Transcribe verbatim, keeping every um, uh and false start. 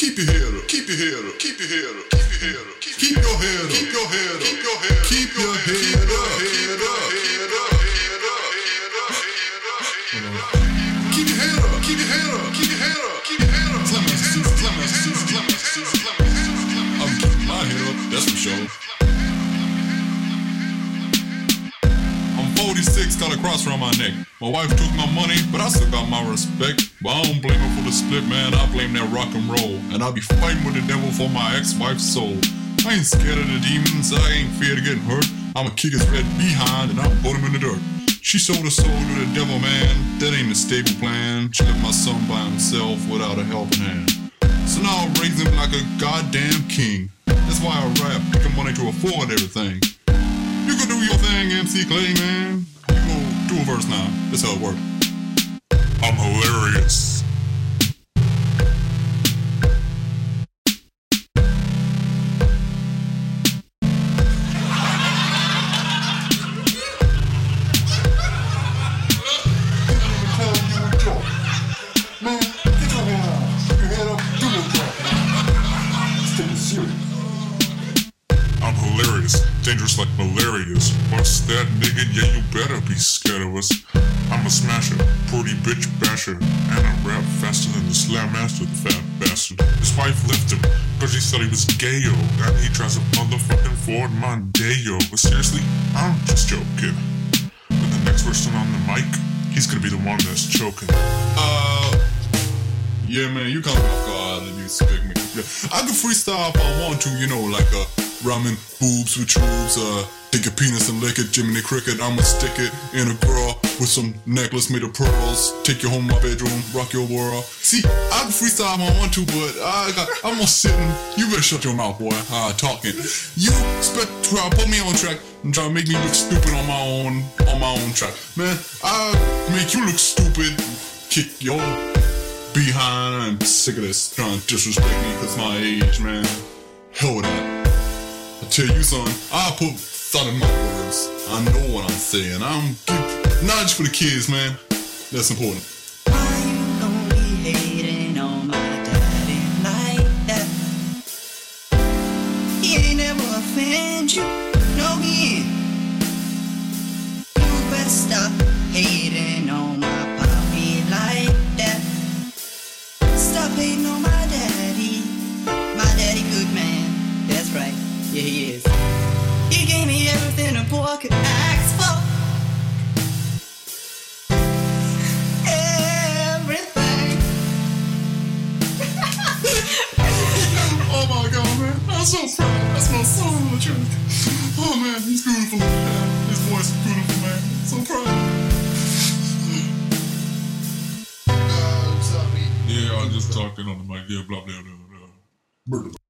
keep your head up, keep your head up, keep your head up, keep your head up, keep your head up, keep your head up, keep your head up, keep your head up, head up, head up, head up, head up, head up. Keep your head up, keep your head up, keep your head up, keep your head up. Clemens, Clemens, Clemens, Clemens. I'm keeping my head up, that's for sure. I'm forty-six, got a cross around my neck. My wife took my money, but I still got my respect. But I don't blame her for the split, man, I blame that rock and roll. And I'll be fighting with the devil for my ex-wife's soul. I ain't scared of the demons, I ain't feared of getting hurt. I'ma kick his red behind and I'll put him in the dirt. She sold her soul to the devil, man, that ain't a stable plan. She left my son by himself without a helping hand. So now I raise him like a goddamn king. That's why I rap, picking money to afford everything. You can do your thing, M C Clay, man. You go do a verse now, that's how it works. I'm hilarious. I'm hilarious, dangerous like malarious. Bust that nigga, yeah you better be scared of us. I'm a smasher, pretty bitch basher, and I rap faster than the slam master, the fat bastard. His wife left him, cause she said he was gayo, and he tries a motherfucking Ford Mondeo. But seriously, I'm just joking. But the next person on the mic, he's gonna be the one that's choking. Uh... Yeah, man, you caught me off guard and you speak me. Yeah. I can freestyle if I want to, you know, like a uh, ramen boobs with tubes, uh, take your penis and lick it, Jiminy Cricket. I'ma stick it in a bra with some necklace made of pearls. Take you home my bedroom, rock your world. See, I can freestyle if I want to, but I got, I'm gonna sit and you better shut your mouth, boy. Uh, talking. You expect to try to put me on track and try to make me look stupid on my own, on my own track. Man, I make you look stupid, kick your behind. I'm sick of this trying to disrespect me because my age, man. Hell with that. I tell you, son, I put thought in my words. I know what I'm saying. I'm getting knowledge for the kids, man. That's important. Why you gon' be hating on my daddy like that? He ain't never offend you, no he ain't. You better stop hating on my poppy like that. Stop hating on my daddy. My daddy good man, that's right, yeah he is. He gave me everything a boy could ask for. Everything. Oh my god, man, I'm so proud. That's my son on the truth. Oh man, he's beautiful. Man. His voice is beautiful, man. I'm so proud. Yeah, I was just talking on the mic. Yeah, blah, blah, blah, blah.